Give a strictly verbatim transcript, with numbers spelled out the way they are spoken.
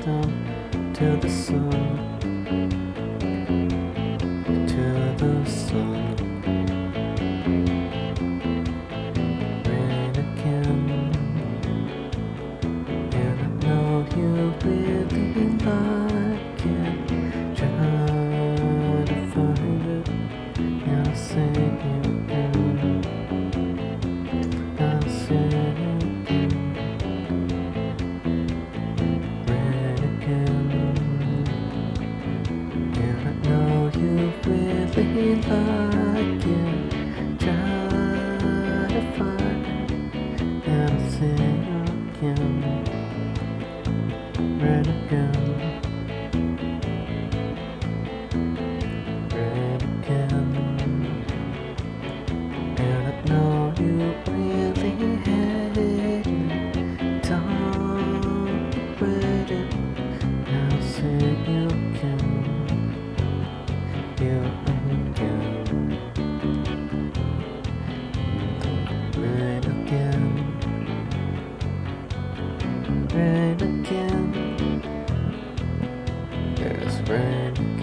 down to the sun, to the sun. Rain again, and I know you really like it. Try to find it, and I'll sing you in. I'll sing you in. You really like it. Try to find it, and I'll sing again, right again, right again. And I know you really hate it. Don't regret it. And I'll sing you again. You again, rain again, rain again, yes, rain.